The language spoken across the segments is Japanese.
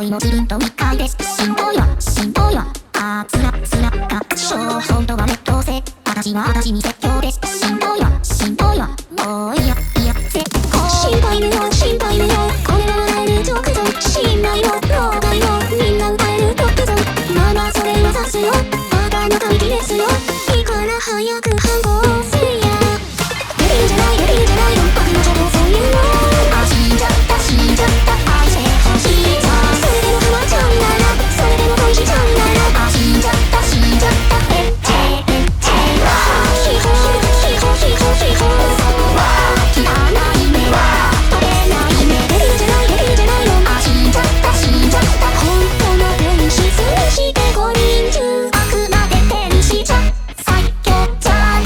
の自分と理解です。しんどいわしんどいわ、あーつらつらかしょう、本当は劣等生、私は私に説教です。しんどいわしんどいわ、もういやいや絶好。心配無用心配無用、これは笑える直前、信頼を老害をみんな歌えるトップゾン。まあまあそれ目指すよ、あなたの会議ですよ。いいから早く反抗せいや。レビューじゃないレビューじゃない、僕の情報そういうの。あ、死んじゃった死んじゃった、愛してほしいさ。それでもハマっちゃうなら、それでも恋しちゃうなら、あ、死んじゃった死んじゃった、えっちえっちえわ。ヒホヒホヒホヒホ、そうは切らない目は取れない目。レビューじゃないレビューじゃないよ、あ、死んじゃった死んじゃった。本当の天使数して5人中、あくまで天使じゃ最強じゃん。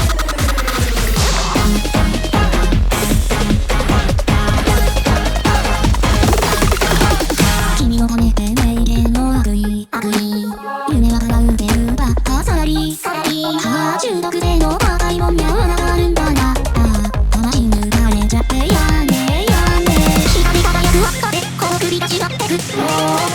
君のためて名言の悪意悪意、夢は叶うてるばっかサラリーサラリー、はあ中毒性の高いもんにゃはながあるんだな。ああ魂抜かれちゃってやねやね、光り輝く輪っかでこの首が違ってく。